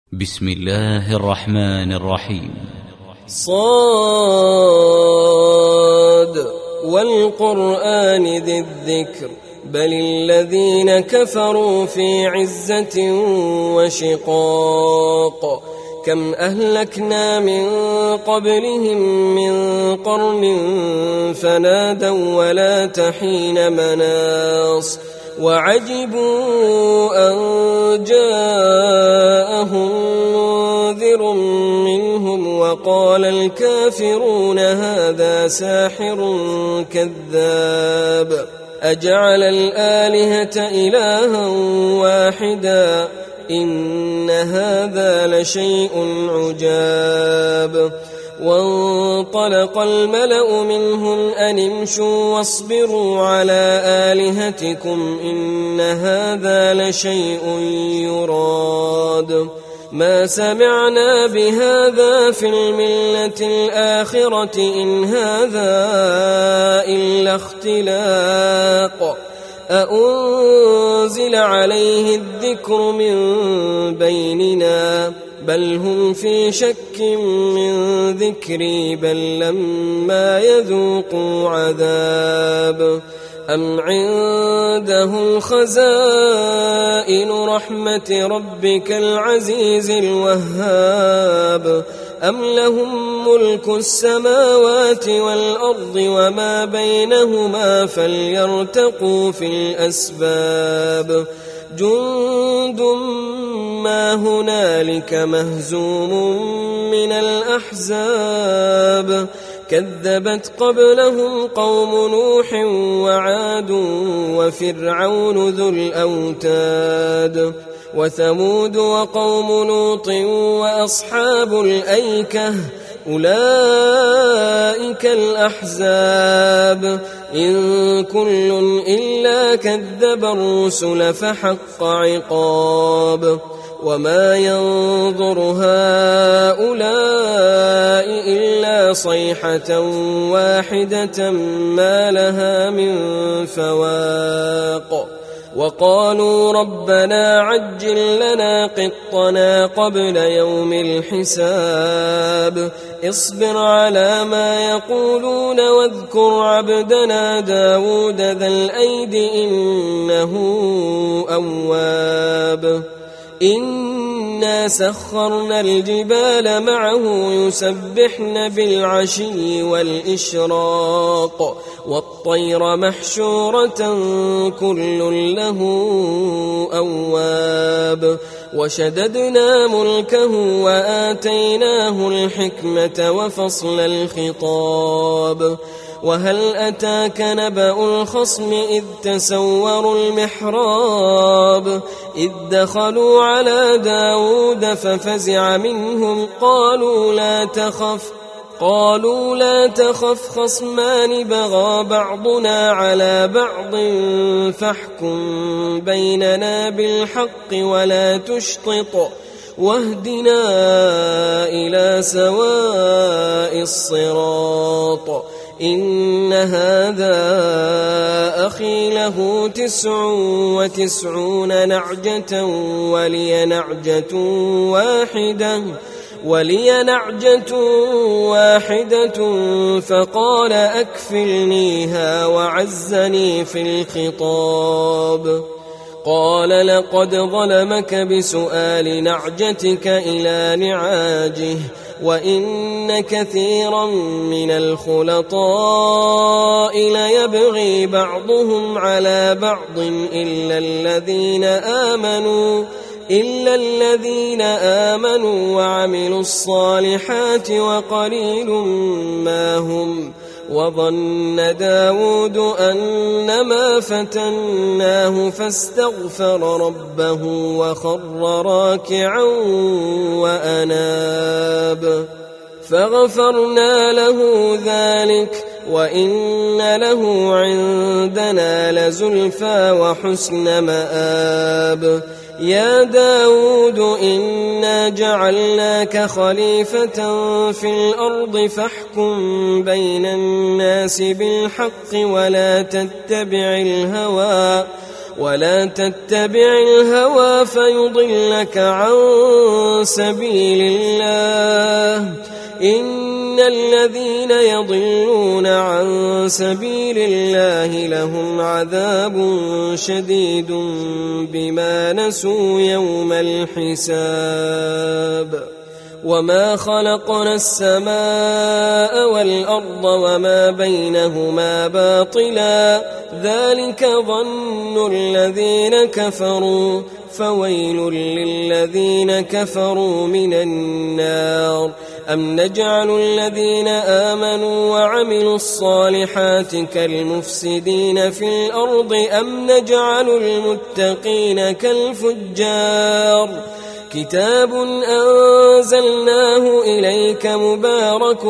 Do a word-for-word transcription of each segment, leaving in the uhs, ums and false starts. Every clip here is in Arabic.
بسم الله الرحمن الرحيم. صاد والقرآن ذي الذكر بل الذين كفروا في عزة وشقاق كم أهلكنا من قبلهم من قرن فنادوا ولا تحين مناص وعجبوا أن جاءهم منذر منهم وقال الكافرون هذا ساحر كذاب أجعل الآلهة إلها واحدا إن هذا لشيء عجاب وانطلق الملأ منهم أن امشوا واصبروا على آلهتكم إن هذا لشيء يراد ما سمعنا بهذا في الملة الآخرة إن هذا إلا اختلاق أأنزل عليه الذكر من بيننا بل هم في شك من ذكري بل لما يذوقوا عذاب أم عندهم خزائن رحمة ربك العزيز الوهاب أم لهم ملك السماوات والأرض وما بينهما فليرتقوا في الأسباب جند ما هنالك مهزوم من الأحزاب كذبت قبلهم قوم نوح وعاد وفرعون ذو الأوتاد وثمود وقوم لوط وأصحاب الأيكة أولئك الأحزاب إن كل إلا كذب الرسل فحق عقاب وما ينظر هؤلاء إلا صيحة واحدة ما لها من فواق وقالوا ربنا عجل لنا قطنا قبل يوم الحساب اصبر على ما يقولون واذكر عبدنا داود ذا الأيد إنه أواب إنا سخرنا الجبال معه يسبحن بالعشي والإشراق والطير محشورة كل له أواب وشددنا ملكه وآتيناه الحكمة وفصل الخطاب وهل أتاك نبأ الخصم إذ تسوروا المحراب إذ دخلوا على داود ففزع منهم قالوا لا تخف قالوا لا تخف خصمان بغى بعضنا على بعض فاحكم بيننا بالحق ولا تشطط واهدنا إلى سواء الصراط إن هذا أخي له تسع وتسعون نعجة ولي نعجة واحدة ولي نعجة واحدة فقال أكفلنيها وعزني في الخطاب قال لقد ظلمك بسؤال نعجتك إلى نعاجه وإن كثيرا من الخلطاء ليبغي بعضهم على بعض إلا الذين آمنوا إلا الذين آمنوا وعملوا الصالحات وقليل ما هم وظن داود أنما فتناه فاستغفر ربه وخر راكعا وأناب فغفرنا له ذلك وإن له عندنا لزلفى وحسن مآب يا داود إنا جعلناك خليفة في الأرض فاحكم بين الناس بالحق ولا تتبع الهوى ولا تتبع الهوى فيضلك عن سبيل الله إن الذين يضلون عن سبيل الله لهم عذاب شديد بما نسوا يوم الحساب وما خلقنا السماء والأرض وما بينهما باطلا ذلك ظن الذين كفروا فويل للذين كفروا من النار أم نجعل الذين آمنوا وعملوا الصالحات كالمفسدين في الأرض أم نجعل المتقين كالفجار كتاب أنزلناه إليك مبارك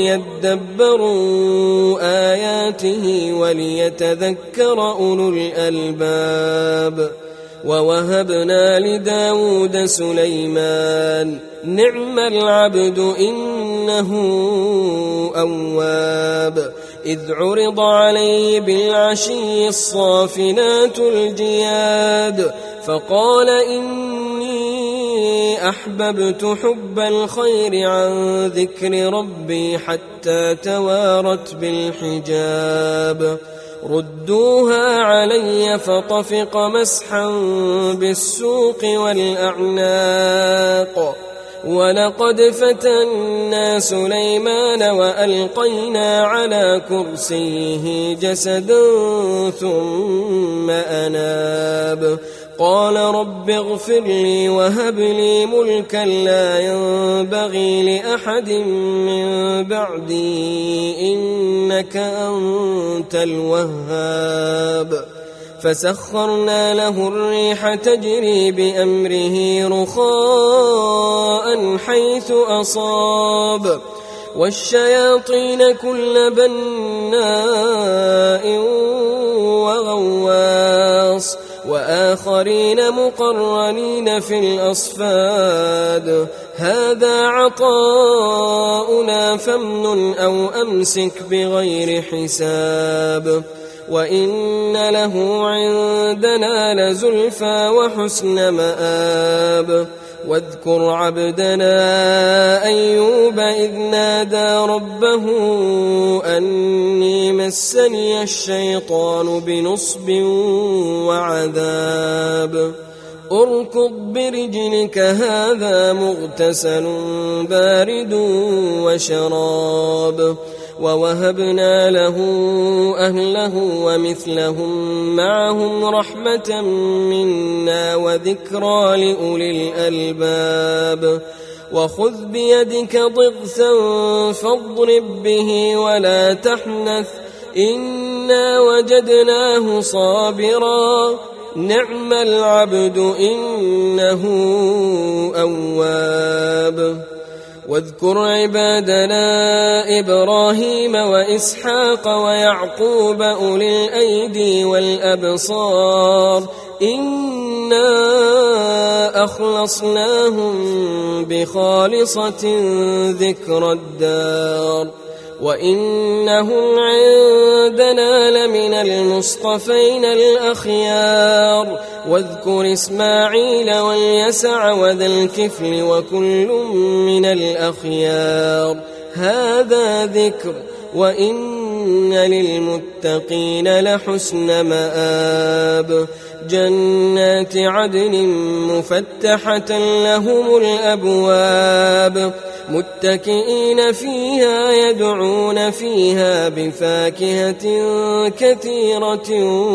ليدبروا آياته وليتذكر أولو الألباب ووهبنا لداود سليمان نعم العبد إنه أواب إذ عرض عليه بالعشي الصافنات الجياد فقال إني أحببت حب الخير عن ذكر ربي حتى توارت بالحجاب ردوها علي فطفق مسحا بالسوق والأعناق ولقد فتنا سليمان وألقينا على كرسيه جسدا ثم أناب قال رب اغفر لي وهب لي ملكا لا ينبغي لأحد من بعدي إنك أنت الوهاب فسخرنا له الريح تجري بأمره رخاء حيث أصاب والشياطين كل بناء وغواص وآخرين مقرنين في الأصفاد هذا عطاؤنا فامنن أو أمسك بغير حساب وإن له عندنا لزلفى وحسن مآب واذكر عبدنا أيوب إذ نادى ربه أني مسني الشيطان بنصب وعذاب اركض برجلك هذا مغتسل بارد وشراب ووهبنا له أهله ومثلهم معهم رحمة منا وذكرى لأولي الألباب وخذ بيدك ضغثا فاضرب به ولا تحنث إنا وجدناه صابرا نعم العبد إنه أواب واذكر عبادنا إبراهيم وإسحاق ويعقوب أولي الأيدي والأبصار إنا أخلصناهم بخالصة ذكر الدار وإنهم عندنا لمن المصطفين الأخيار واذكر إسماعيل واليسع وذا الكفل وكل من الأخيار هذا ذكر وإن للمتقين لحسن مآب جنات عدن مفتحة لهم الأبواب متكئين فيها يدعون فيها بفاكهة كثيرة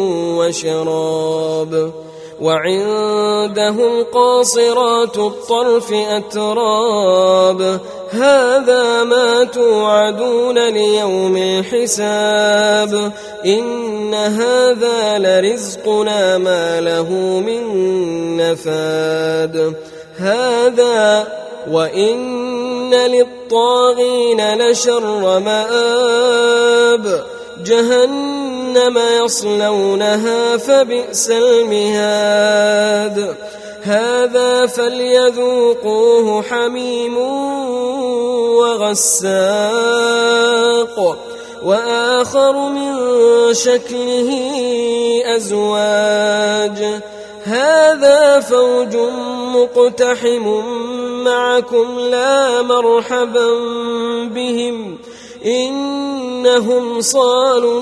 وشراب وعندهم قاصرات الطرف أتراب هذا ما توعدون ليوم الحساب إن هذا لرزقنا ما له من نفاد هذا وإن للطاغين لشر مآب جهنم يصلونها فبئس المهاد هذا فليذوقوه حميم وغساق وآخر من شكله أزواج هذا فوج مقتحم معكم لا مرحبا بهم إنهم صالوا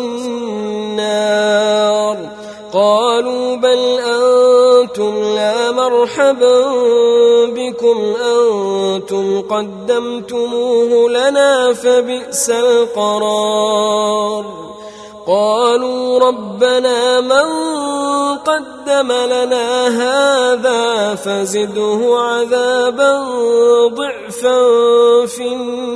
النار قالوا بل أنتم لا مرحبا بكم أنتم قدمتموه لنا فبئس القرار قالوا ربنا من قدم لنا هذا فزده عذابا ضعفا في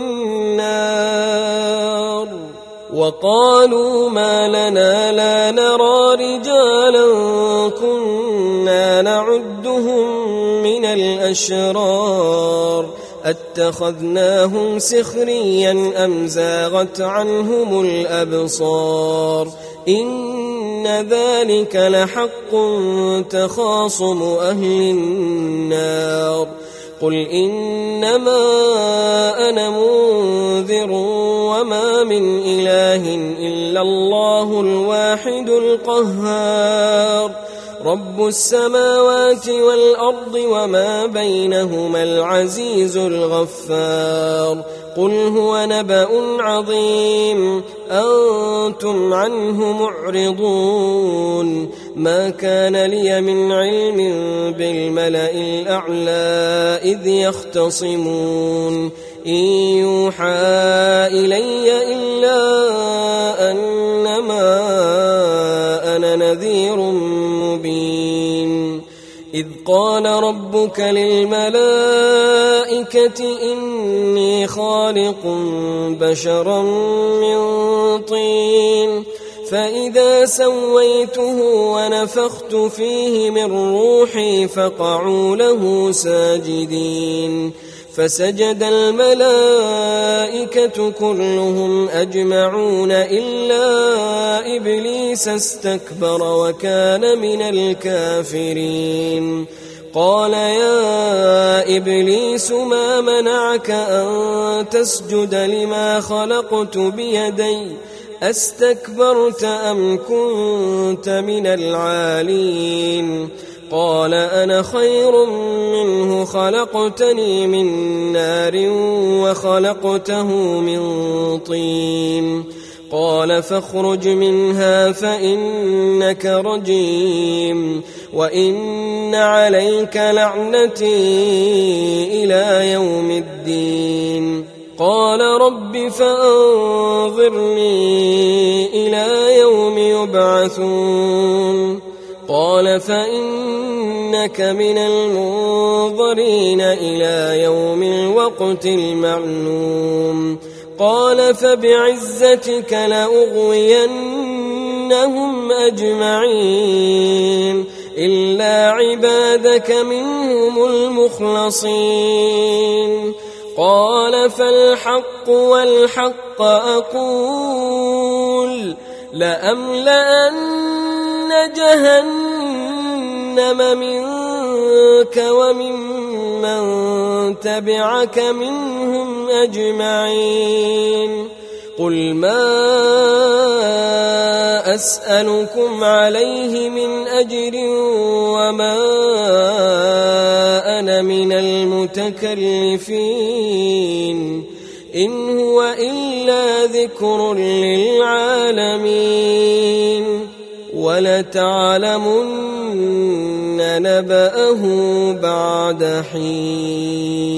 النار وقالوا ما لنا لا نرى رجالا كنا نعدهم من الأشرار أتخذناهم سخريا أم زاغت عنهم الأبصار إن ذلك لحق تخاصم أهل النار قل إنما أنا منذر وما من إله إلا الله الواحد القهار رب السماوات والأرض وما بينهما العزيز الغفار قل هو نبأ عظيم أنتم عنه معرضون ما كان لي من علم بالملأ الأعلى إذ يختصمون إن يوحى إلي إلا أنما أنا نذير مبين إذ قال ربك للملائكة إني خالق بشرا من طين فإذا سويته ونفخت فيه من روحي فقعوا له ساجدين فسجد الملائكة كلهم أجمعون إلا إبليس استكبر وكان من الكافرين قال يا إبليس ما منعك أن تسجد لما خلقت بيدي أستكبرت أم كنت من العالين قال أنا خير منه خلقتني من نار وخلقته من طين قال فاخرج منها فإنك رجيم وإن عليك لعنتي إلى يوم الدين قال رب فأنظرني إلى يوم يبعثون قال فإنك من المنظرين إلى يوم الوقت المعلوم قال فبعزتك لأغوينهم أجمعين إلا عبادك منهم المخلصين قال فالحق والحق أقول لأملأن جهنم منك وممن تبعك منهم أجمعين قل ما أسألكم عليه من أجر وما أنا من المتكلفين إن هو إلا ذكر للعالمين ولتعلمن نبأه بعد حين.